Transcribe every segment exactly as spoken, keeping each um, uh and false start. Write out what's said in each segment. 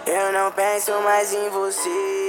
Eu não penso mais em você.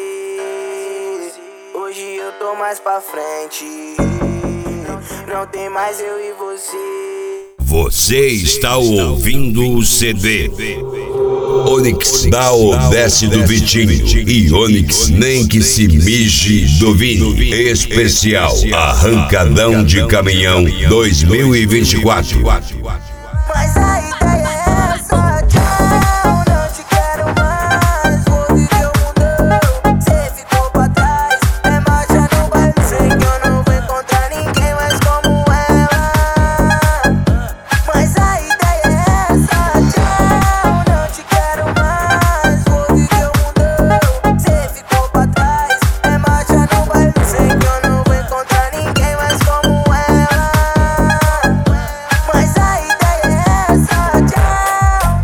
Hoje eu tô mais pra frente. Não tem mais eu e você. Você está ouvindo o C D Onyx dá o desce do Vitinho e Onyx nem que se mije do Vini. Especial Arrancadão de Caminhão dois mil e vinte e quatro. Mas a ideia é essa, tchau, não te quero mais. Vou viver o mundão, cê ficou pra trás. É marcha no baile, sei que eu não vou encontrar ninguém mais como ela. Mas a ideia é essa, tchau, não te quero mais. Vou viver o mundão, cê ficou pra trás. É marcha no baile, sei que eu não vou encontrar ninguém mais como ela. Mas a ideia é essa, tchau.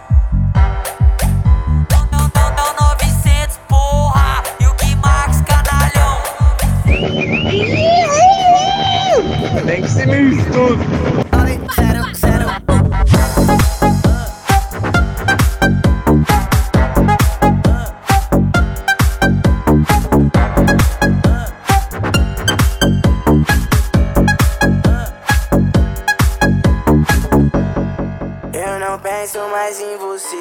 É o novecentos, porra, e o Gui Max, canalhão. Tem que se mijar tudo. Zero, zero. Eu não penso mais em você.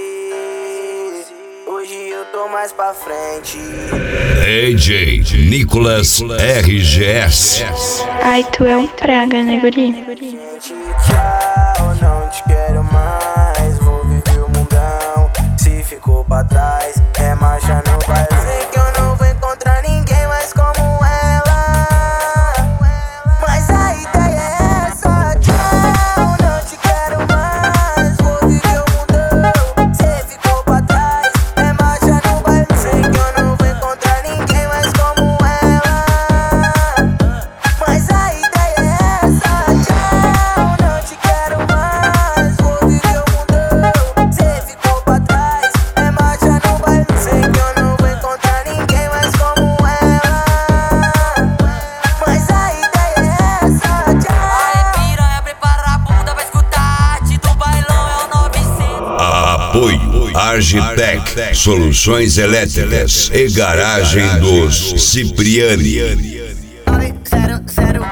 Hoje eu tô mais pra frente. D J Nicolas R G S. Ai, tu é um praga, né, guri? Gente, tchau, não te quero mais. Vou viver o mundão, se ficou pra trás. É marcha no baile, sei que eu não vou encontrar ninguém mais como ela. Mas a ideia é essa, tchau, não te quero mais. Vou viver o mundão, cê ficou pra trás. É marcha no baile, sei que eu não vou encontrar ninguém mais como ela. Mas a ideia é essa, tchau, não te quero mais. Vou viver o mundão, cê ficou pra trás. É marcha no baile, sei que eu não vou encontrar ninguém mais como ela. Mas a ideia é essa, tchau. Aí, piranha, prepara a bunda, vai escutar a arte do bailão, é o novecentos. Apoio Argitec, soluções elétricas e garagem dos Cipriani. Zero, zero.